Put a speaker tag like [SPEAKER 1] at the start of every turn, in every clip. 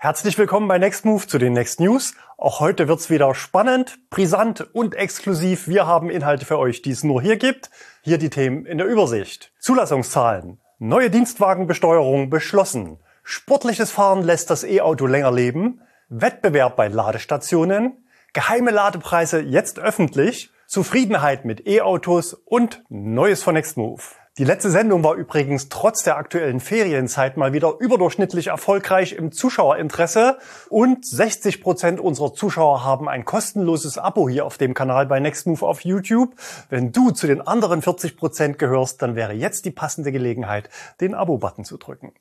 [SPEAKER 1] Herzlich willkommen bei Nextmove zu den Next News. Auch heute wird's wieder spannend, brisant und exklusiv. Wir haben Inhalte für euch, die es nur hier gibt. Hier die Themen in der Übersicht. Zulassungszahlen. Neue Dienstwagenbesteuerung beschlossen. Sportliches Fahren lässt das E-Auto länger leben. Wettbewerb bei Ladestationen. Geheime Ladepreise jetzt öffentlich. Zufriedenheit mit E-Autos und Neues von Nextmove. Die letzte Sendung war übrigens trotz der aktuellen Ferienzeit mal wieder überdurchschnittlich erfolgreich im Zuschauerinteresse und 60% unserer Zuschauer haben ein kostenloses Abo hier auf dem Kanal bei Nextmove auf YouTube. Wenn du zu den anderen 40% gehörst, dann wäre jetzt die passende Gelegenheit, den Abo-Button zu drücken.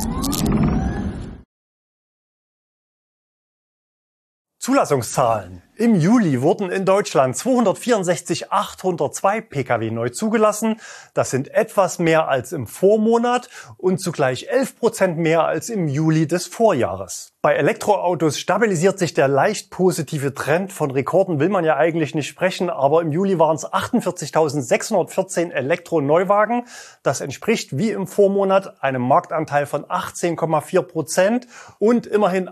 [SPEAKER 1] Zulassungszahlen. Im Juli wurden in Deutschland 264.802 Pkw neu zugelassen. Das sind etwas mehr als im Vormonat und zugleich 11% mehr als im Juli des Vorjahres. Bei Elektroautos stabilisiert sich der leicht positive Trend. Von Rekorden will man ja eigentlich nicht sprechen, aber im Juli waren es 48.614 Elektroneuwagen. Das entspricht wie im Vormonat einem Marktanteil von 18,4% und immerhin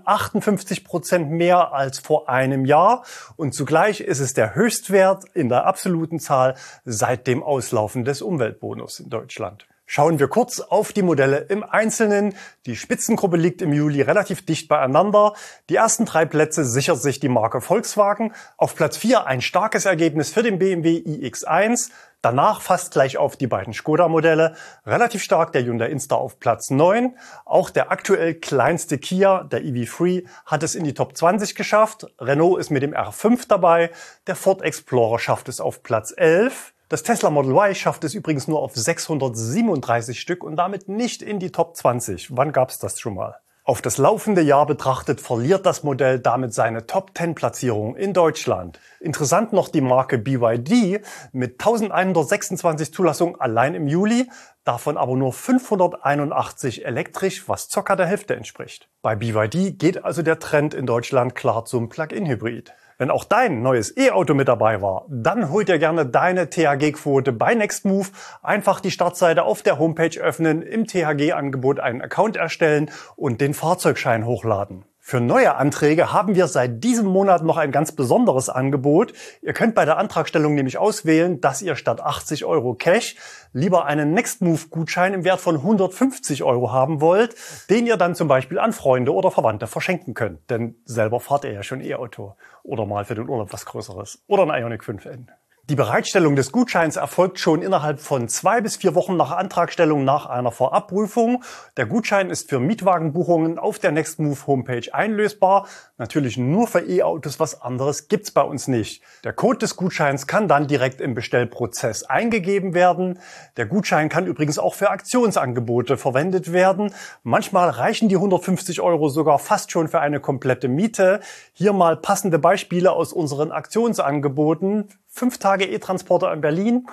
[SPEAKER 1] 58% mehr als vor einem Jahr. Und zugleich ist es der Höchstwert in der absoluten Zahl seit dem Auslaufen des Umweltbonus in Deutschland. Schauen wir kurz auf die Modelle im Einzelnen. Die Spitzengruppe liegt im Juli relativ dicht beieinander. Die ersten 3 Plätze sichert sich die Marke Volkswagen. Auf Platz 4 ein starkes Ergebnis für den BMW iX1. Danach fast gleich auf die beiden Skoda-Modelle. Relativ stark der Hyundai Insta auf Platz 9. Auch der aktuell kleinste Kia, der EV3, hat es in die Top 20 geschafft. Renault ist mit dem R5 dabei. Der Ford Explorer schafft es auf Platz 11. Das Tesla Model Y schafft es übrigens nur auf 637 Stück und damit nicht in die Top 20. Wann gab's das schon mal? Auf das laufende Jahr betrachtet verliert das Modell damit seine Top-10-Platzierung in Deutschland. Interessant noch die Marke BYD mit 1126 Zulassungen allein im Juli, davon aber nur 581 elektrisch, was ca. der Hälfte entspricht. Bei BYD geht also der Trend in Deutschland klar zum Plug-in-Hybrid. Wenn auch dein neues E-Auto mit dabei war, dann hol dir gerne deine THG-Quote bei Nextmove. Einfach die Startseite auf der Homepage öffnen, im THG-Angebot einen Account erstellen und den Fahrzeugschein hochladen. Für neue Anträge haben wir seit diesem Monat noch ein ganz besonderes Angebot. Ihr könnt bei der Antragstellung nämlich auswählen, dass ihr statt 80 € Cash lieber einen Nextmove-Gutschein im Wert von 150 € haben wollt, den ihr dann zum Beispiel an Freunde oder Verwandte verschenken könnt. Denn selber fahrt ihr ja schon E-Auto oder mal für den Urlaub was Größeres oder ein Ioniq 5N. Die Bereitstellung des Gutscheins erfolgt schon innerhalb von 2 bis 4 Wochen nach Antragstellung nach einer Vorabprüfung. Der Gutschein ist für Mietwagenbuchungen auf der Nextmove Homepage einlösbar. Natürlich nur für E-Autos, was anderes gibt's bei uns nicht. Der Code des Gutscheins kann dann direkt im Bestellprozess eingegeben werden. Der Gutschein kann übrigens auch für Aktionsangebote verwendet werden. Manchmal reichen die 150 € sogar fast schon für eine komplette Miete. Hier mal passende Beispiele aus unseren Aktionsangeboten. 5 Tage E-Transporter in Berlin,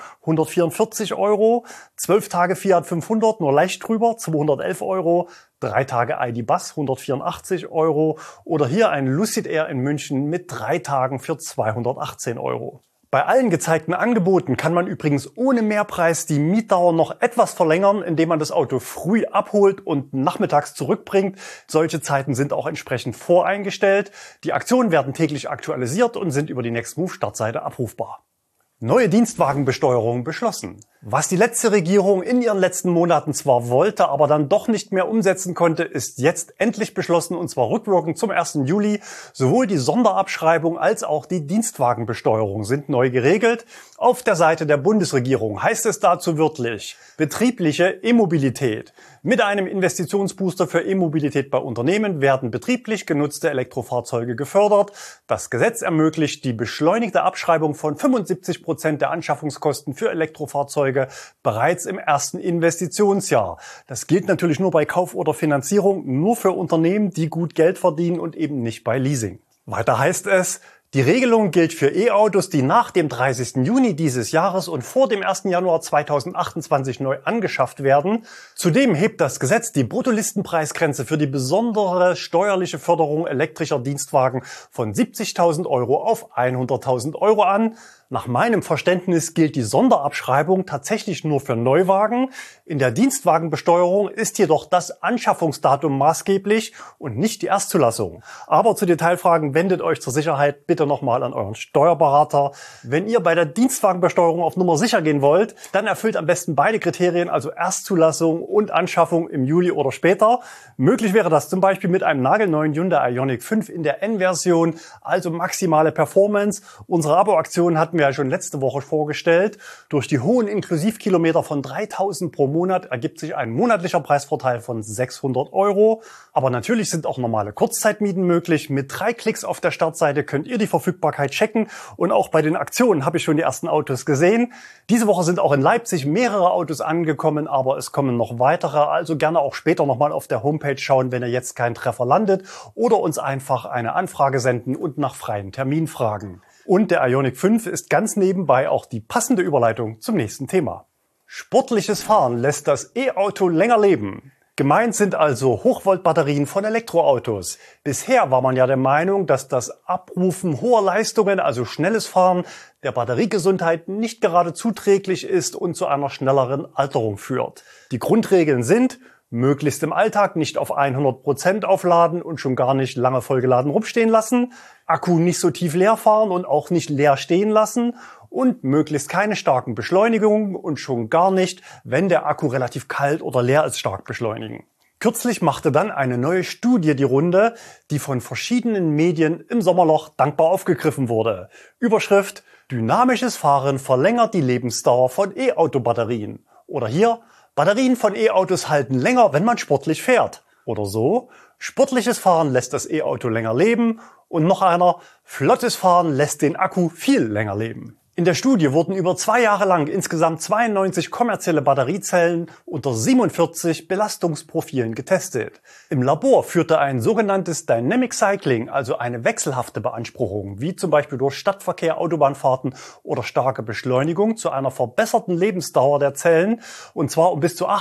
[SPEAKER 1] 144 €, 12 Tage Fiat 500, nur leicht drüber, 211 €, 3 Tage ID Bus, 184 € oder hier ein Lucid Air in München mit 3 Tagen für 218 €. Bei allen gezeigten Angeboten kann man übrigens ohne Mehrpreis die Mietdauer noch etwas verlängern, indem man das Auto früh abholt und nachmittags zurückbringt. Solche Zeiten sind auch entsprechend voreingestellt. Die Aktionen werden täglich aktualisiert und sind über die Nextmove Startseite abrufbar. Neue Dienstwagenbesteuerung beschlossen. Was die letzte Regierung in ihren letzten Monaten zwar wollte, aber dann doch nicht mehr umsetzen konnte, ist jetzt endlich beschlossen und zwar rückwirkend zum 1. Juli. Sowohl die Sonderabschreibung als auch die Dienstwagenbesteuerung sind neu geregelt. Auf der Seite der Bundesregierung heißt es dazu wörtlich: betriebliche E-Mobilität. Mit einem Investitionsbooster für E-Mobilität bei Unternehmen werden betrieblich genutzte Elektrofahrzeuge gefördert. Das Gesetz ermöglicht die beschleunigte Abschreibung von 75% der Anschaffungskosten für Elektrofahrzeuge bereits im ersten Investitionsjahr. Das gilt natürlich nur bei Kauf oder Finanzierung, nur für Unternehmen, die gut Geld verdienen und eben nicht bei Leasing. Weiter heißt es: die Regelung gilt für E-Autos, die nach dem 30. Juni dieses Jahres und vor dem 1. Januar 2028 neu angeschafft werden. Zudem hebt das Gesetz die Bruttolistenpreisgrenze für die besondere steuerliche Förderung elektrischer Dienstwagen von 70.000 € auf 100.000 € an. Nach meinem Verständnis gilt die Sonderabschreibung tatsächlich nur für Neuwagen. In der Dienstwagenbesteuerung ist jedoch das Anschaffungsdatum maßgeblich und nicht die Erstzulassung. Aber zu Detailfragen wendet euch zur Sicherheit bitte nochmal an euren Steuerberater. Wenn ihr bei der Dienstwagenbesteuerung auf Nummer sicher gehen wollt, dann erfüllt am besten beide Kriterien, also Erstzulassung und Anschaffung im Juli oder später. Möglich wäre das zum Beispiel mit einem nagelneuen Hyundai Ioniq 5 in der N-Version, also maximale Performance. Unsere Abo-Aktion hatten wir ja schon letzte Woche vorgestellt. Durch die hohen Inklusivkilometer von 3.000 pro Monat ergibt sich ein monatlicher Preisvorteil von 600 €. Aber natürlich sind auch normale Kurzzeitmieten möglich. Mit 3 Klicks auf der Startseite könnt ihr die Verfügbarkeit checken. Und auch bei den Aktionen habe ich schon die ersten Autos gesehen. Diese Woche sind auch in Leipzig mehrere Autos angekommen, aber es kommen noch weitere. Also gerne auch später nochmal auf der Homepage schauen, wenn ihr jetzt keinen Treffer landet. Oder uns einfach eine Anfrage senden und nach freien Termin fragen. Und der Ioniq 5 ist ganz nebenbei auch die passende Überleitung zum nächsten Thema. Sportliches Fahren lässt das E-Auto länger leben. Gemeint sind also Hochvoltbatterien von Elektroautos. Bisher war man ja der Meinung, dass das Abrufen hoher Leistungen, also schnelles Fahren, der Batteriegesundheit nicht gerade zuträglich ist und zu einer schnelleren Alterung führt. Die Grundregeln sind: möglichst im Alltag nicht auf 100% aufladen und schon gar nicht lange vollgeladen rumstehen lassen, Akku nicht so tief leer fahren und auch nicht leer stehen lassen und möglichst keine starken Beschleunigungen und schon gar nicht, wenn der Akku relativ kalt oder leer ist, stark beschleunigen. Kürzlich machte dann eine neue Studie die Runde, die von verschiedenen Medien im Sommerloch dankbar aufgegriffen wurde. Überschrift: Dynamisches Fahren verlängert die Lebensdauer von E-Auto-Batterien. Oder hier: Batterien von E-Autos halten länger, wenn man sportlich fährt. Oder so: Sportliches Fahren lässt das E-Auto länger leben. Und noch einer: flottes Fahren lässt den Akku viel länger leben. In der Studie wurden über 2 Jahre lang insgesamt 92 kommerzielle Batteriezellen unter 47 Belastungsprofilen getestet. Im Labor führte ein sogenanntes Dynamic Cycling, also eine wechselhafte Beanspruchung, wie zum Beispiel durch Stadtverkehr, Autobahnfahrten oder starke Beschleunigung, zu einer verbesserten Lebensdauer der Zellen, und zwar um bis zu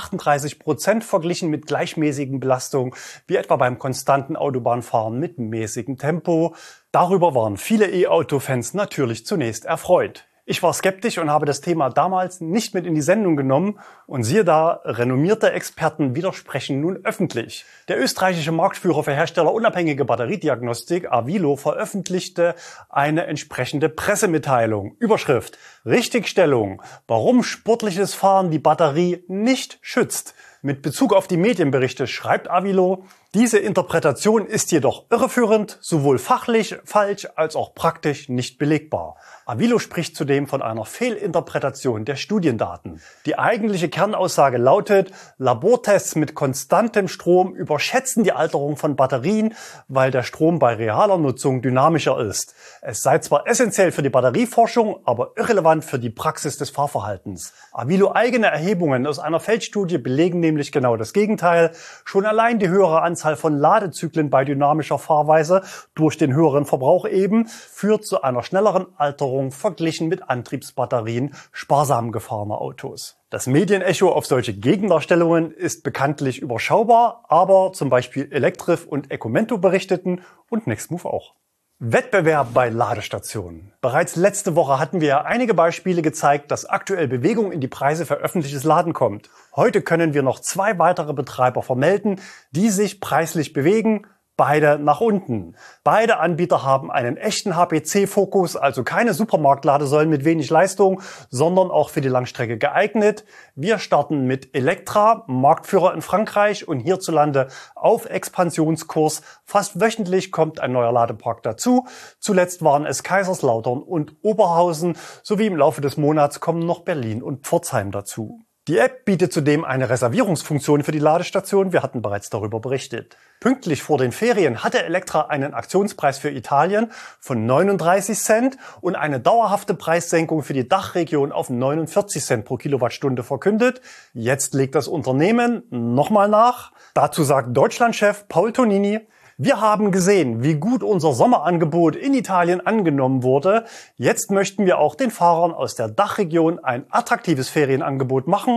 [SPEAKER 1] 38% verglichen mit gleichmäßigen Belastungen, wie etwa beim konstanten Autobahnfahren mit mäßigem Tempo. Darüber waren viele E-Auto-Fans natürlich zunächst erfreut. Ich war skeptisch und habe das Thema damals nicht mit in die Sendung genommen, und siehe da, renommierte Experten widersprechen nun öffentlich. Der österreichische Marktführer für herstellerunabhängige Batteriediagnostik, Avilo, veröffentlichte eine entsprechende Pressemitteilung. Überschrift: Richtigstellung, warum sportliches Fahren die Batterie nicht schützt. Mit Bezug auf die Medienberichte schreibt Avilo: Diese Interpretation ist jedoch irreführend, sowohl fachlich falsch als auch praktisch nicht belegbar. Avilo spricht zudem von einer Fehlinterpretation der Studiendaten. Die eigentliche Kernaussage lautet: Labortests mit konstantem Strom überschätzen die Alterung von Batterien, weil der Strom bei realer Nutzung dynamischer ist. Es sei zwar essentiell für die Batterieforschung, aber irrelevant für die Praxis des Fahrverhaltens. Avilo eigene Erhebungen aus einer Feldstudie belegen nämlich genau das Gegenteil. Schon allein die höhere Anzahl von Ladezyklen bei dynamischer Fahrweise durch den höheren Verbrauch eben führt zu einer schnelleren Alterung verglichen mit Antriebsbatterien sparsam gefahrener Autos. Das Medienecho auf solche Gegendarstellungen ist bekanntlich überschaubar, aber zum Beispiel Electrif und Ecomento berichteten und Nextmove auch. Wettbewerb bei Ladestationen. Bereits letzte Woche hatten wir ja einige Beispiele gezeigt, dass aktuell Bewegung in die Preise für öffentliches Laden kommt. Heute können wir noch 2 weitere Betreiber vermelden, die sich preislich bewegen. Beide nach unten. Beide Anbieter haben einen echten HPC-Fokus, also keine Supermarktladesäulen mit wenig Leistung, sondern auch für die Langstrecke geeignet. Wir starten mit Electra, Marktführer in Frankreich und hierzulande auf Expansionskurs. Fast wöchentlich kommt ein neuer Ladepark dazu. Zuletzt waren es Kaiserslautern und Oberhausen, sowie im Laufe des Monats kommen noch Berlin und Pforzheim dazu. Die App bietet zudem eine Reservierungsfunktion für die Ladestation. Wir hatten bereits darüber berichtet. Pünktlich vor den Ferien hatte Electra einen Aktionspreis für Italien von 39 Cent und eine dauerhafte Preissenkung für die Dachregion auf 49 Cent pro Kilowattstunde verkündet. Jetzt legt das Unternehmen nochmal nach. Dazu sagt Deutschlandchef Paul Tonini: Wir haben gesehen, wie gut unser Sommerangebot in Italien angenommen wurde. Jetzt möchten wir auch den Fahrern aus der Dachregion ein attraktives Ferienangebot machen.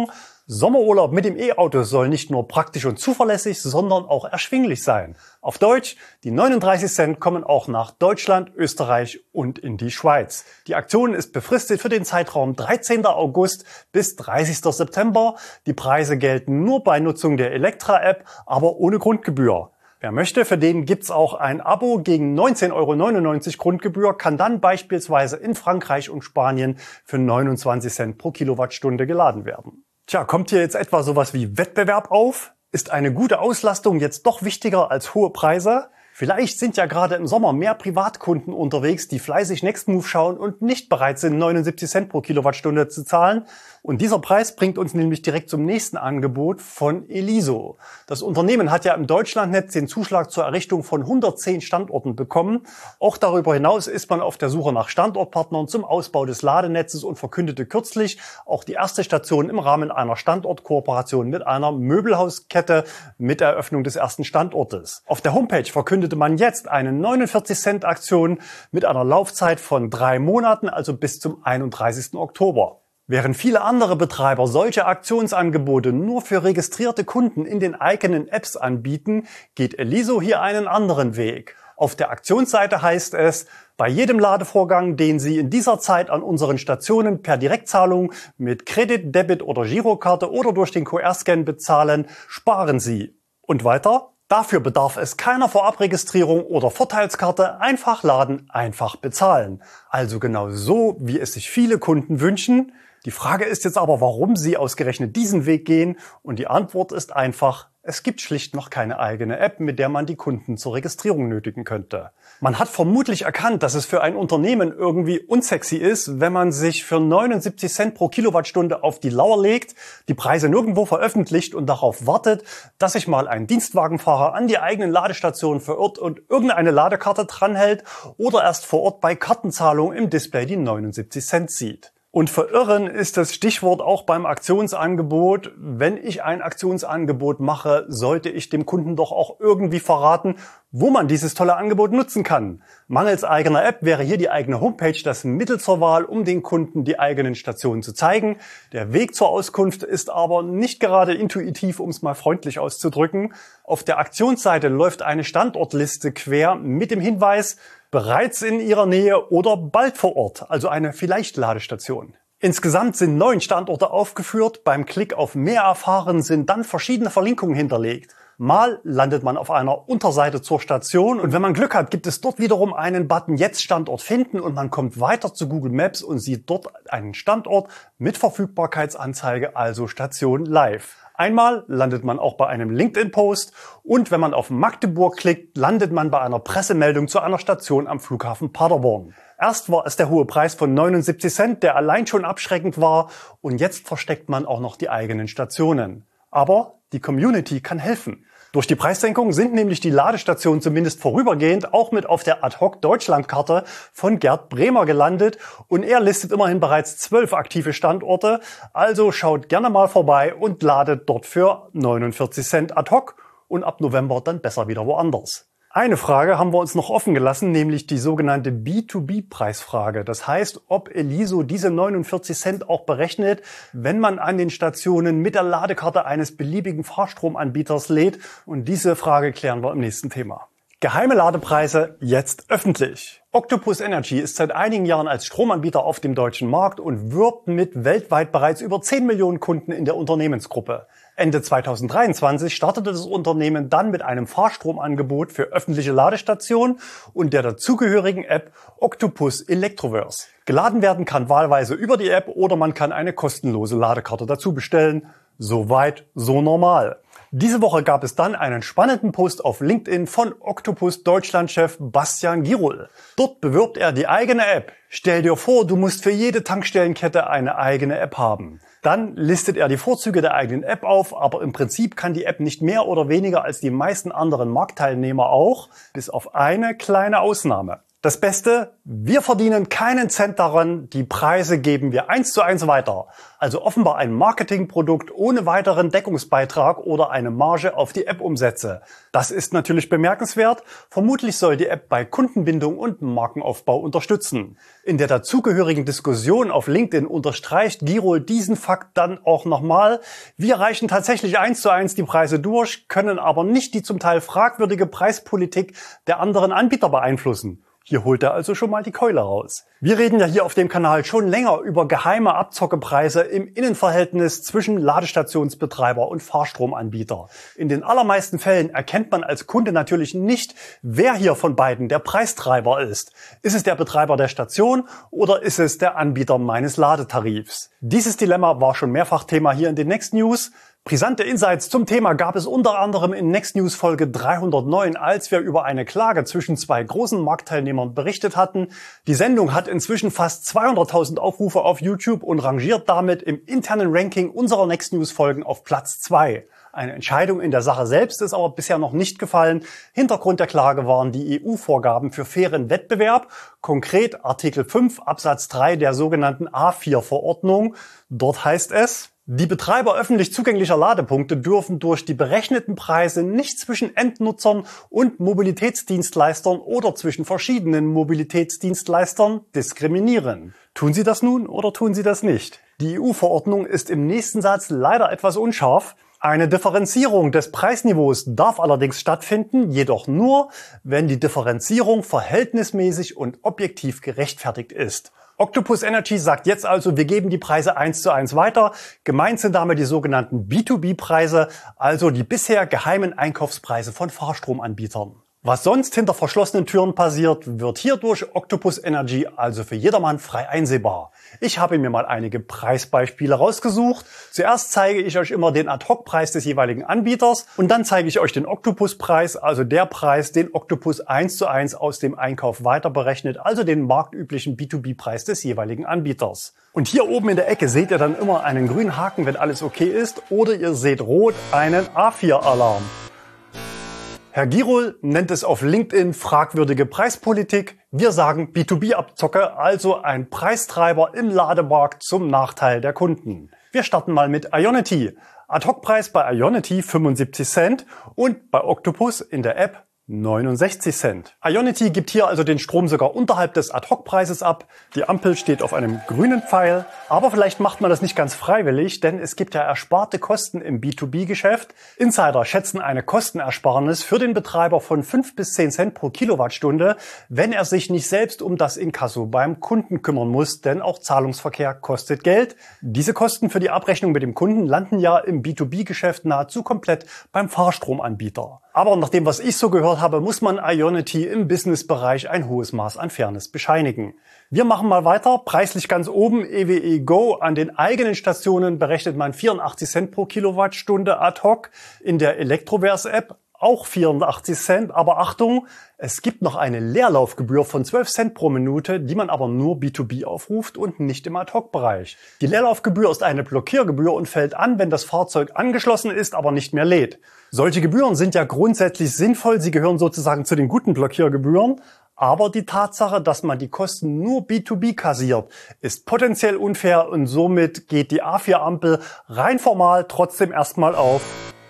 [SPEAKER 1] Sommerurlaub mit dem E-Auto soll nicht nur praktisch und zuverlässig, sondern auch erschwinglich sein. Auf Deutsch, die 39 Cent kommen auch nach Deutschland, Österreich und in die Schweiz. Die Aktion ist befristet für den Zeitraum 13. August bis 30. September. Die Preise gelten nur bei Nutzung der Elektra-App, aber ohne Grundgebühr. Wer möchte, für den gibt's auch ein Abo gegen 19,99 € Grundgebühr, kann dann beispielsweise in Frankreich und Spanien für 29 Cent pro Kilowattstunde geladen werden. Tja, kommt hier jetzt etwa sowas wie Wettbewerb auf? Ist eine gute Auslastung jetzt doch wichtiger als hohe Preise? Vielleicht sind ja gerade im Sommer mehr Privatkunden unterwegs, die fleißig Nextmove schauen und nicht bereit sind, 79 Cent pro Kilowattstunde zu zahlen. Und dieser Preis bringt uns nämlich direkt zum nächsten Angebot von Eliso. Das Unternehmen hat ja im Deutschlandnetz den Zuschlag zur Errichtung von 110 Standorten bekommen. Auch darüber hinaus ist man auf der Suche nach Standortpartnern zum Ausbau des Ladenetzes und verkündete kürzlich auch die erste Station im Rahmen einer Standortkooperation mit einer Möbelhauskette mit Eröffnung des ersten Standortes. Auf der Homepage verkündete man jetzt eine 49-Cent-Aktion mit einer Laufzeit von 3 Monaten, also bis zum 31. Oktober. Während viele andere Betreiber solche Aktionsangebote nur für registrierte Kunden in den eigenen Apps anbieten, geht Eliso hier einen anderen Weg. Auf der Aktionsseite heißt es, bei jedem Ladevorgang, den Sie in dieser Zeit an unseren Stationen per Direktzahlung mit Kredit, Debit oder Girokarte oder durch den QR-Scan bezahlen, sparen Sie. Und weiter? Dafür bedarf es keiner Vorabregistrierung oder Vorteilskarte, einfach laden, einfach bezahlen. Also genau so, wie es sich viele Kunden wünschen. Die Frage ist jetzt aber, warum Sie ausgerechnet diesen Weg gehen, und die Antwort ist einfach: Es gibt schlicht noch keine eigene App, mit der man die Kunden zur Registrierung nötigen könnte. Man hat vermutlich erkannt, dass es für ein Unternehmen irgendwie unsexy ist, wenn man sich für 79 Cent pro Kilowattstunde auf die Lauer legt, die Preise nirgendwo veröffentlicht und darauf wartet, dass sich mal ein Dienstwagenfahrer an die eigenen Ladestationen verirrt und irgendeine Ladekarte dranhält oder erst vor Ort bei Kartenzahlung im Display die 79 Cent sieht. Und verirren ist das Stichwort auch beim Aktionsangebot. Wenn ich ein Aktionsangebot mache, sollte ich dem Kunden doch auch irgendwie verraten, wo man dieses tolle Angebot nutzen kann. Mangels eigener App wäre hier die eigene Homepage das Mittel zur Wahl, um den Kunden die eigenen Stationen zu zeigen. Der Weg zur Auskunft ist aber nicht gerade intuitiv, um es mal freundlich auszudrücken. Auf der Aktionsseite läuft eine Standortliste quer mit dem Hinweis: bereits in Ihrer Nähe oder bald vor Ort, also eine Vielleicht-Ladestation. Insgesamt sind 9 Standorte aufgeführt. Beim Klick auf Mehr erfahren sind dann verschiedene Verlinkungen hinterlegt. Mal landet man auf einer Unterseite zur Station und wenn man Glück hat, gibt es dort wiederum einen Button Jetzt Standort finden und man kommt weiter zu Google Maps und sieht dort einen Standort mit Verfügbarkeitsanzeige, also Station live. Einmal landet man auch bei einem LinkedIn-Post und wenn man auf Magdeburg klickt, landet man bei einer Pressemeldung zu einer Station am Flughafen Paderborn. Erst war es der hohe Preis von 79 Cent, der allein schon abschreckend war, und jetzt versteckt man auch noch die eigenen Stationen. Aber die Community kann helfen. Durch die Preissenkung sind nämlich die Ladestationen zumindest vorübergehend auch mit auf der Ad-Hoc-Deutschland-Karte von Gerd Bremer gelandet und er listet immerhin bereits 12 aktive Standorte. Also schaut gerne mal vorbei und ladet dort für 49 Cent ad hoc und ab November dann besser wieder woanders. Eine Frage haben wir uns noch offen gelassen, nämlich die sogenannte B2B-Preisfrage. Das heißt, ob Eliso diese 49 Cent auch berechnet, wenn man an den Stationen mit der Ladekarte eines beliebigen Fahrstromanbieters lädt. Und diese Frage klären wir im nächsten Thema. Geheime Ladepreise jetzt öffentlich. Octopus Energy ist seit einigen Jahren als Stromanbieter auf dem deutschen Markt und wirbt mit weltweit bereits über 10 Millionen Kunden in der Unternehmensgruppe. Ende 2023 startete das Unternehmen dann mit einem Fahrstromangebot für öffentliche Ladestationen und der dazugehörigen App Octopus Electroverse. Geladen werden kann wahlweise über die App oder man kann eine kostenlose Ladekarte dazu bestellen. Soweit, so normal. Diese Woche gab es dann einen spannenden Post auf LinkedIn von Octopus Deutschland-Chef Bastian Girol. Dort bewirbt er die eigene App. Stell dir vor, du musst für jede Tankstellenkette eine eigene App haben. Dann listet er die Vorzüge der eigenen App auf, aber im Prinzip kann die App nicht mehr oder weniger als die meisten anderen Marktteilnehmer auch, bis auf eine kleine Ausnahme. Das Beste, wir verdienen keinen Cent daran, die Preise geben wir 1:1 weiter. Also offenbar ein Marketingprodukt ohne weiteren Deckungsbeitrag oder eine Marge auf die App-Umsätze. Das ist natürlich bemerkenswert. Vermutlich soll die App bei Kundenbindung und Markenaufbau unterstützen. In der dazugehörigen Diskussion auf LinkedIn unterstreicht Girol diesen Fakt dann auch nochmal. Wir reichen tatsächlich 1:1 die Preise durch, können aber nicht die zum Teil fragwürdige Preispolitik der anderen Anbieter beeinflussen. Hier holt er also schon mal die Keule raus. Wir reden ja hier auf dem Kanal schon länger über geheime Abzockepreise im Innenverhältnis zwischen Ladestationsbetreiber und Fahrstromanbieter. In den allermeisten Fällen erkennt man als Kunde natürlich nicht, wer hier von beiden der Preistreiber ist. Ist es der Betreiber der Station oder ist es der Anbieter meines Ladetarifs? Dieses Dilemma war schon mehrfach Thema hier in den Next News. Brisante Insights zum Thema gab es unter anderem in Next News Folge 309, als wir über eine Klage zwischen zwei großen Marktteilnehmern berichtet hatten. Die Sendung hat inzwischen fast 200.000 Aufrufe auf YouTube und rangiert damit im internen Ranking unserer Next News Folgen auf Platz 2. Eine Entscheidung in der Sache selbst ist aber bisher noch nicht gefallen. Hintergrund der Klage waren die EU-Vorgaben für fairen Wettbewerb, konkret Artikel 5 Absatz 3 der sogenannten A4-Verordnung. Dort heißt es: Die Betreiber öffentlich zugänglicher Ladepunkte dürfen durch die berechneten Preise nicht zwischen Endnutzern und Mobilitätsdienstleistern oder zwischen verschiedenen Mobilitätsdienstleistern diskriminieren. Tun sie das nun oder tun sie das nicht? Die EU-Verordnung ist im nächsten Satz leider etwas unscharf. Eine Differenzierung des Preisniveaus darf allerdings stattfinden, jedoch nur, wenn die Differenzierung verhältnismäßig und objektiv gerechtfertigt ist. Octopus Energy sagt jetzt also, wir geben die Preise 1:1 weiter. Gemeint sind damit die sogenannten B2B-Preise, also die bisher geheimen Einkaufspreise von Fahrstromanbietern. Was sonst hinter verschlossenen Türen passiert, wird hier durch Octopus Energy also für jedermann frei einsehbar. Ich habe mir mal einige Preisbeispiele rausgesucht. Zuerst zeige ich euch immer den Ad-Hoc-Preis des jeweiligen Anbieters und dann zeige ich euch den Octopus-Preis, also der Preis, den Octopus 1:1 aus dem Einkauf weiter berechnet, also den marktüblichen B2B-Preis des jeweiligen Anbieters. Und hier oben in der Ecke seht ihr dann immer einen grünen Haken, wenn alles okay ist, oder ihr seht rot einen A4-Alarm. Herr Girol nennt es auf LinkedIn fragwürdige Preispolitik. Wir sagen B2B-Abzocke, also ein Preistreiber im Lademarkt zum Nachteil der Kunden. Wir starten mal mit Ionity. Ad-Hoc-Preis bei Ionity 75 Cent und bei Octopus in der App 69 Cent. Ionity gibt hier also den Strom sogar unterhalb des Ad-Hoc-Preises ab. Die Ampel steht auf einem grünen Pfeil. Aber vielleicht macht man das nicht ganz freiwillig, denn es gibt ja ersparte Kosten im B2B-Geschäft. Insider schätzen eine Kostenersparnis für den Betreiber von 5 bis 10 Cent pro Kilowattstunde, wenn er sich nicht selbst um das Inkasso beim Kunden kümmern muss, denn auch Zahlungsverkehr kostet Geld. Diese Kosten für die Abrechnung mit dem Kunden landen ja im B2B-Geschäft nahezu komplett beim Fahrstromanbieter. Aber nach dem, was ich so gehört habe, muss man Ionity im Businessbereich ein hohes Maß an Fairness bescheinigen. Wir machen mal weiter. Preislich ganz oben EWE Go. An den eigenen Stationen berechnet man 84 Cent pro Kilowattstunde ad hoc. In der Electroverse-App auch 84 Cent. Aber Achtung, es gibt noch eine Leerlaufgebühr von 12 Cent pro Minute, die man aber nur B2B aufruft und nicht im Ad-Hoc-Bereich. Die Leerlaufgebühr ist eine Blockiergebühr und fällt an, wenn das Fahrzeug angeschlossen ist, aber nicht mehr lädt. Solche Gebühren sind ja grundsätzlich sinnvoll. Sie gehören sozusagen zu den guten Blockiergebühren. Aber die Tatsache, dass man die Kosten nur B2B kassiert, ist potenziell unfair und somit geht die A4-Ampel rein formal trotzdem erstmal auf.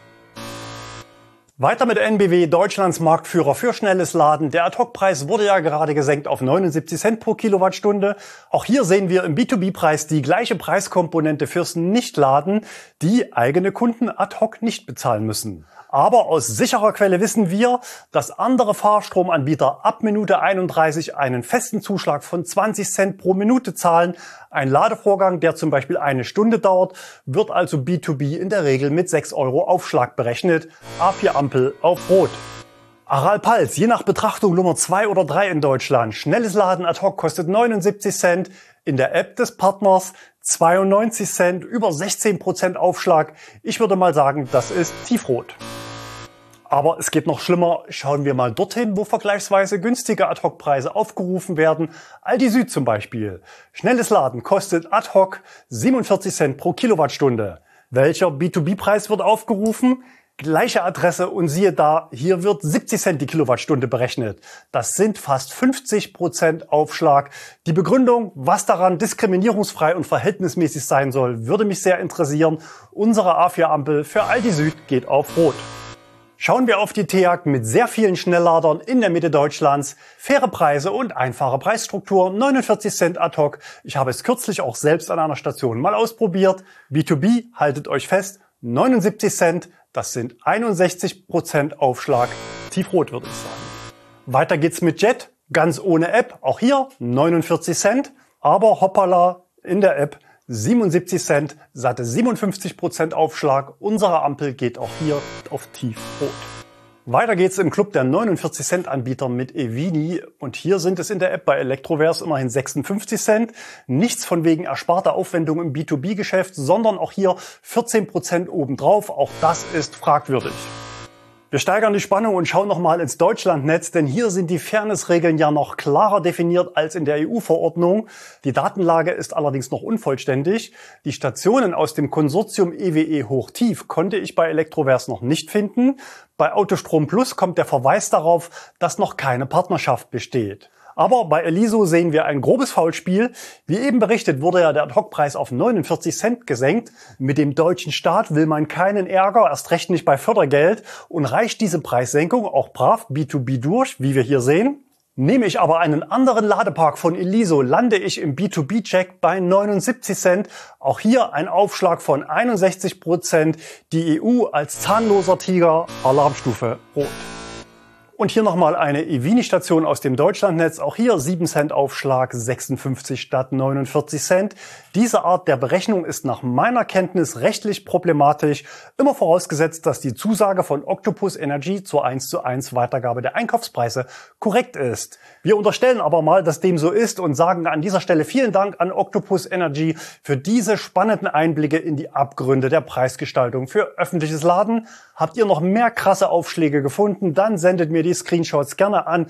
[SPEAKER 1] Weiter mit NBW, Deutschlands Marktführer für schnelles Laden. Der Ad-Hoc-Preis wurde ja gerade gesenkt auf 79 Cent pro Kilowattstunde. Auch hier sehen wir im B2B-Preis die gleiche Preiskomponente fürs Nichtladen, die eigene Kunden ad hoc nicht bezahlen müssen. Aber aus sicherer Quelle wissen wir, dass andere Fahrstromanbieter ab Minute 31 einen festen Zuschlag von 20 Cent pro Minute zahlen. Ein Ladevorgang, der zum Beispiel eine Stunde dauert, wird also B2B in der Regel mit 6 € Aufschlag berechnet. A4-Ampel auf Rot. Aral-Pals, je nach Betrachtung Nummer 2 oder 3 in Deutschland. Schnelles Laden ad hoc kostet 79 Cent. In der App des Partners 92 Cent, über 16% Aufschlag. Ich würde mal sagen, das ist tiefrot. Aber es geht noch schlimmer. Schauen wir mal dorthin, wo vergleichsweise günstige Ad-Hoc-Preise aufgerufen werden. Aldi Süd zum Beispiel. Schnelles Laden kostet ad hoc 47 Cent pro Kilowattstunde. Welcher B2B-Preis wird aufgerufen? Gleiche Adresse und siehe da, hier wird 70 Cent die Kilowattstunde berechnet. Das sind fast 50% Aufschlag. Die Begründung, was daran diskriminierungsfrei und verhältnismäßig sein soll, würde mich sehr interessieren. Unsere A4-Ampel für Aldi Süd geht auf Rot. Schauen wir auf die TEAG mit sehr vielen Schnellladern in der Mitte Deutschlands. Faire Preise und einfache Preisstruktur, 49 Cent ad hoc. Ich habe es kürzlich auch selbst an einer Station mal ausprobiert. B2B, haltet euch fest, 79 Cent. Das sind 61% Aufschlag. Tiefrot würde ich sagen. Weiter geht's mit Jet, ganz ohne App. Auch hier 49 Cent. Aber hoppala, in der App 77 Cent, satte 57% Aufschlag. Unsere Ampel geht auch hier auf Tiefrot. Weiter geht's im Club der 49 Cent Anbieter mit Evini und hier sind es in der App bei Electroverse immerhin 56 Cent. Nichts von wegen ersparter Aufwendung im B2B-Geschäft, sondern auch hier 14% obendrauf. Auch das ist fragwürdig. Wir steigern die Spannung und schauen nochmal ins Deutschlandnetz, denn hier sind die Fairness-Regeln ja noch klarer definiert als in der EU-Verordnung. Die Datenlage ist allerdings noch unvollständig. Die Stationen aus dem Konsortium EWE Hochtief konnte ich bei Electroverse noch nicht finden. Bei Autostrom Plus kommt der Verweis darauf, dass noch keine Partnerschaft besteht. Aber bei Eliso sehen wir ein grobes Faulspiel. Wie eben berichtet, wurde ja der Ad-Hoc-Preis auf 49 Cent gesenkt. Mit dem deutschen Staat will man keinen Ärger, erst recht nicht bei Fördergeld. Und reicht diese Preissenkung auch brav B2B durch, wie wir hier sehen? Nehme ich aber einen anderen Ladepark von Eliso, lande ich im B2B-Check bei 79 Cent. Auch hier ein Aufschlag von 61%. Die EU als zahnloser Tiger, Alarmstufe Rot. Und hier nochmal eine Evini-Station aus dem Deutschlandnetz. Auch hier 7 Cent Aufschlag, 56 statt 49 Cent. Diese Art der Berechnung ist nach meiner Kenntnis rechtlich problematisch. Immer vorausgesetzt, dass die Zusage von Octopus Energy zur 1:1 Weitergabe der Einkaufspreise korrekt ist. Wir unterstellen aber mal, dass dem so ist und sagen an dieser Stelle vielen Dank an Octopus Energy für diese spannenden Einblicke in die Abgründe der Preisgestaltung für öffentliches Laden. Habt ihr noch mehr krasse Aufschläge gefunden, dann sendet mir die Screenshots gerne an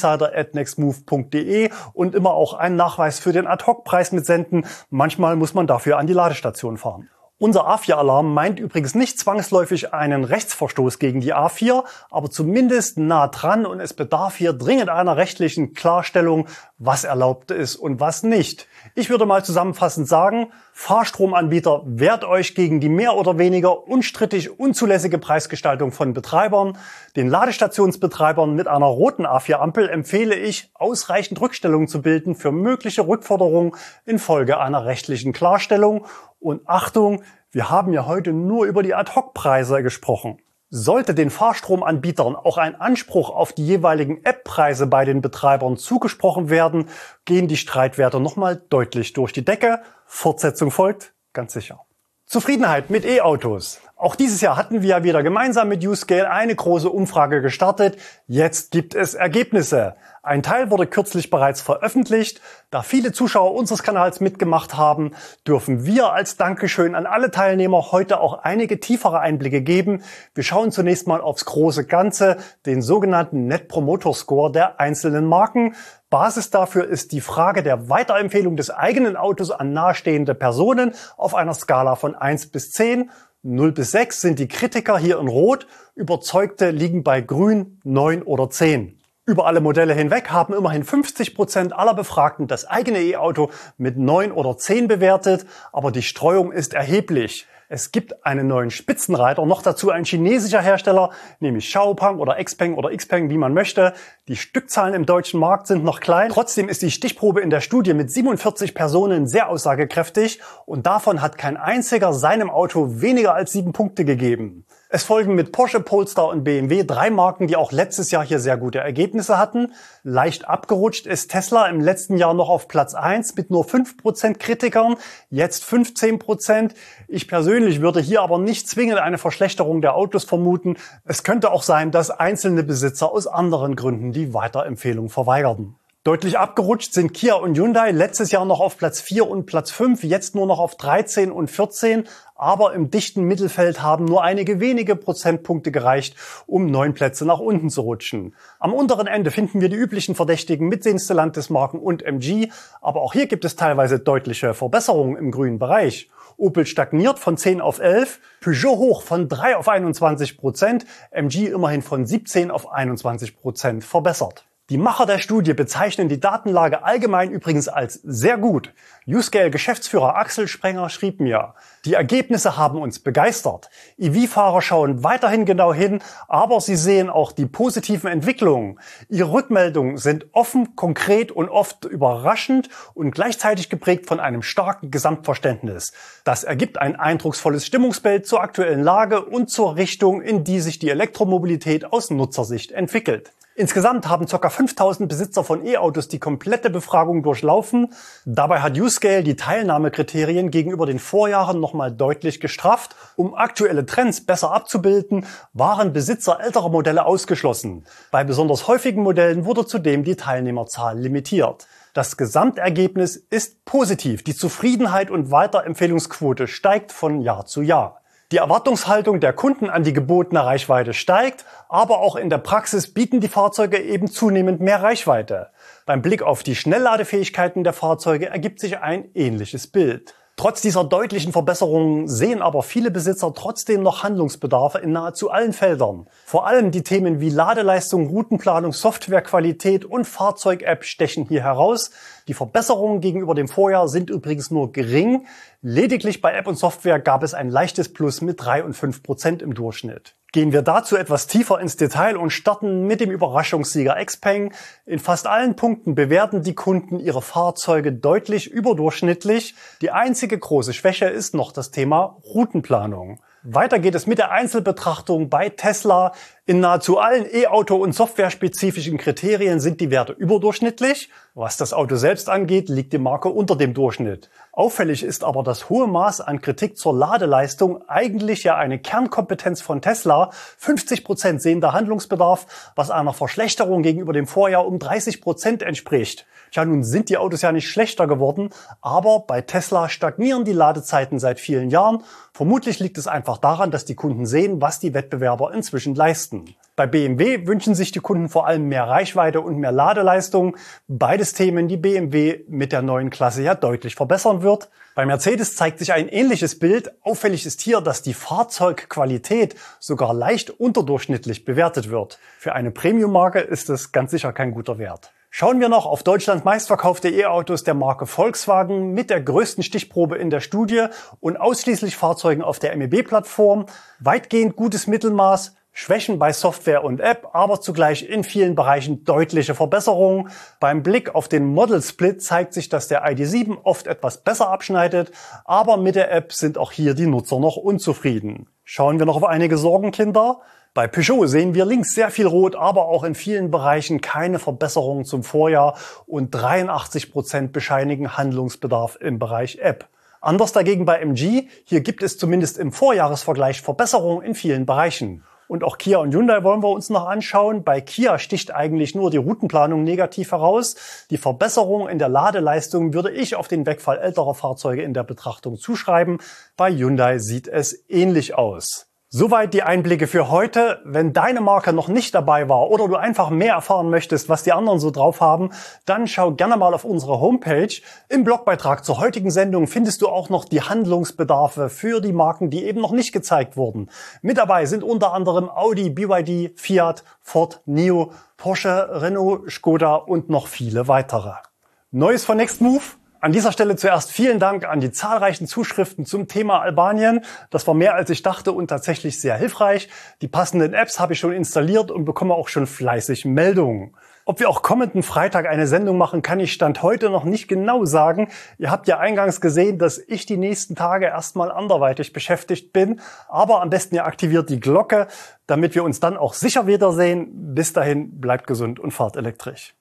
[SPEAKER 1] insider@nextmove.de und immer auch einen Nachweis für den Ad-Hoc-Preis mitsenden. Manchmal muss man dafür an die Ladestation fahren. Unser A4-Alarm meint übrigens nicht zwangsläufig einen Rechtsverstoß gegen die A4, aber zumindest nah dran und es bedarf hier dringend einer rechtlichen Klarstellung, was erlaubt ist und was nicht. Ich würde mal zusammenfassend sagen, Fahrstromanbieter, wehrt euch gegen die mehr oder weniger unstrittig unzulässige Preisgestaltung von Betreibern. Den Ladestationsbetreibern mit einer roten A4-Ampel empfehle ich, ausreichend Rückstellungen zu bilden für mögliche Rückforderungen infolge einer rechtlichen Klarstellung. Und Achtung, wir haben ja heute nur über die Ad-Hoc-Preise gesprochen. Sollte den Fahrstromanbietern auch ein Anspruch auf die jeweiligen App-Preise bei den Betreibern zugesprochen werden, gehen die Streitwerte nochmal deutlich durch die Decke. Fortsetzung folgt, ganz sicher. Zufriedenheit mit E-Autos. Auch dieses Jahr hatten wir ja wieder gemeinsam mit Uscale eine große Umfrage gestartet. Jetzt gibt es Ergebnisse. Ein Teil wurde kürzlich bereits veröffentlicht. Da viele Zuschauer unseres Kanals mitgemacht haben, dürfen wir als Dankeschön an alle Teilnehmer heute auch einige tiefere Einblicke geben. Wir schauen zunächst mal aufs große Ganze, den sogenannten Net Promoter Score der einzelnen Marken. Basis dafür ist die Frage der Weiterempfehlung des eigenen Autos an nahestehende Personen auf einer Skala von 1 bis 10. 0 bis 6 sind die Kritiker hier in Rot, Überzeugte liegen bei Grün, 9 oder 10. Über alle Modelle hinweg haben immerhin 50% aller Befragten das eigene E-Auto mit 9 oder 10 bewertet, aber die Streuung ist erheblich. Es gibt einen neuen Spitzenreiter, noch dazu ein chinesischer Hersteller, nämlich Xiaopeng oder Xpeng oder Xpeng, wie man möchte. Die Stückzahlen im deutschen Markt sind noch klein. Trotzdem ist die Stichprobe in der Studie mit 47 Personen sehr aussagekräftig und davon hat kein einziger seinem Auto weniger als 7 Punkte gegeben. Es folgen mit Porsche, Polestar und BMW 3 Marken, die auch letztes Jahr hier sehr gute Ergebnisse hatten. Leicht abgerutscht ist Tesla im letzten Jahr noch auf Platz 1 mit nur 5% Kritikern, jetzt 15%. Ich persönlich würde hier aber nicht zwingend eine Verschlechterung der Autos vermuten. Es könnte auch sein, dass einzelne Besitzer aus anderen Gründen die Weiterempfehlung verweigerten. Deutlich abgerutscht sind Kia und Hyundai, letztes Jahr noch auf Platz 4 und Platz 5, jetzt nur noch auf 13 und 14. Aber im dichten Mittelfeld haben nur einige wenige Prozentpunkte gereicht, um 9 Plätze nach unten zu rutschen. Am unteren Ende finden wir die üblichen Verdächtigen mit Stellantis-Marken und MG. Aber auch hier gibt es teilweise deutliche Verbesserungen im grünen Bereich. Opel stagniert von 10 auf 11, Peugeot hoch von 3 auf 21%, MG immerhin von 17 auf 21% verbessert. Die Macher der Studie bezeichnen die Datenlage allgemein übrigens als sehr gut. Uscale-Geschäftsführer Axel Sprenger schrieb mir: Die Ergebnisse haben uns begeistert. EV-Fahrer schauen weiterhin genau hin, aber sie sehen auch die positiven Entwicklungen. Ihre Rückmeldungen sind offen, konkret und oft überraschend und gleichzeitig geprägt von einem starken Gesamtverständnis. Das ergibt ein eindrucksvolles Stimmungsbild zur aktuellen Lage und zur Richtung, in die sich die Elektromobilität aus Nutzersicht entwickelt. Insgesamt haben ca. 5000 Besitzer von E-Autos die komplette Befragung durchlaufen. Dabei hat Uscale die Teilnahmekriterien gegenüber den Vorjahren nochmal deutlich gestrafft. Um aktuelle Trends besser abzubilden, waren Besitzer älterer Modelle ausgeschlossen. Bei besonders häufigen Modellen wurde zudem die Teilnehmerzahl limitiert. Das Gesamtergebnis ist positiv. Die Zufriedenheit und Weiterempfehlungsquote steigt von Jahr zu Jahr. Die Erwartungshaltung der Kunden an die gebotene Reichweite steigt, aber auch in der Praxis bieten die Fahrzeuge eben zunehmend mehr Reichweite. Beim Blick auf die Schnellladefähigkeiten der Fahrzeuge ergibt sich ein ähnliches Bild. Trotz dieser deutlichen Verbesserungen sehen aber viele Besitzer trotzdem noch Handlungsbedarfe in nahezu allen Feldern. Vor allem die Themen wie Ladeleistung, Routenplanung, Softwarequalität und Fahrzeug-App stechen hier heraus. Die Verbesserungen gegenüber dem Vorjahr sind übrigens nur gering. Lediglich bei App und Software gab es ein leichtes Plus mit 3 und 5% im Durchschnitt. Gehen wir dazu etwas tiefer ins Detail und starten mit dem Überraschungssieger XPeng. In fast allen Punkten bewerten die Kunden ihre Fahrzeuge deutlich überdurchschnittlich. Die einzige große Schwäche ist noch das Thema Routenplanung. Weiter geht es mit der Einzelbetrachtung bei Tesla. In nahezu allen E-Auto- und softwarespezifischen Kriterien sind die Werte überdurchschnittlich. Was das Auto selbst angeht, liegt die Marke unter dem Durchschnitt. Auffällig ist aber das hohe Maß an Kritik zur Ladeleistung, eigentlich ja eine Kernkompetenz von Tesla. 50% sehen da Handlungsbedarf, was einer Verschlechterung gegenüber dem Vorjahr um 30% entspricht. Tja, nun sind die Autos ja nicht schlechter geworden, aber bei Tesla stagnieren die Ladezeiten seit vielen Jahren. Vermutlich liegt es einfach daran, dass die Kunden sehen, was die Wettbewerber inzwischen leisten. Bei BMW wünschen sich die Kunden vor allem mehr Reichweite und mehr Ladeleistung. Beides Themen, die BMW mit der neuen Klasse ja deutlich verbessern wird. Bei Mercedes zeigt sich ein ähnliches Bild. Auffällig ist hier, dass die Fahrzeugqualität sogar leicht unterdurchschnittlich bewertet wird. Für eine Premium-Marke ist es ganz sicher kein guter Wert. Schauen wir noch auf Deutschlands meistverkaufte E-Autos der Marke Volkswagen mit der größten Stichprobe in der Studie und ausschließlich Fahrzeugen auf der MEB-Plattform. Weitgehend gutes Mittelmaß, Schwächen bei Software und App, aber zugleich in vielen Bereichen deutliche Verbesserungen. Beim Blick auf den Model Split zeigt sich, dass der ID.7 oft etwas besser abschneidet, aber mit der App sind auch hier die Nutzer noch unzufrieden. Schauen wir noch auf einige Sorgenkinder. Bei Peugeot sehen wir links sehr viel Rot, aber auch in vielen Bereichen keine Verbesserungen zum Vorjahr und 83% bescheinigen Handlungsbedarf im Bereich App. Anders dagegen bei MG, hier gibt es zumindest im Vorjahresvergleich Verbesserungen in vielen Bereichen. Und auch Kia und Hyundai wollen wir uns noch anschauen. Bei Kia sticht eigentlich nur die Routenplanung negativ heraus. Die Verbesserung in der Ladeleistung würde ich auf den Wegfall älterer Fahrzeuge in der Betrachtung zuschreiben. Bei Hyundai sieht es ähnlich aus. Soweit die Einblicke für heute. Wenn deine Marke noch nicht dabei war oder du einfach mehr erfahren möchtest, was die anderen so drauf haben, dann schau gerne mal auf unsere Homepage. Im Blogbeitrag zur heutigen Sendung findest du auch noch die Handlungsbedarfe für die Marken, die eben noch nicht gezeigt wurden. Mit dabei sind unter anderem Audi, BYD, Fiat, Ford, NIO, Porsche, Renault, Skoda und noch viele weitere. Neues von Next Move? An dieser Stelle zuerst vielen Dank an die zahlreichen Zuschriften zum Thema Albanien. Das war mehr als ich dachte und tatsächlich sehr hilfreich. Die passenden Apps habe ich schon installiert und bekomme auch schon fleißig Meldungen. Ob wir auch kommenden Freitag eine Sendung machen, kann ich Stand heute noch nicht genau sagen. Ihr habt ja eingangs gesehen, dass ich die nächsten Tage erstmal anderweitig beschäftigt bin. Aber am besten ihr aktiviert die Glocke, damit wir uns dann auch sicher wiedersehen. Bis dahin, bleibt gesund und fahrt elektrisch.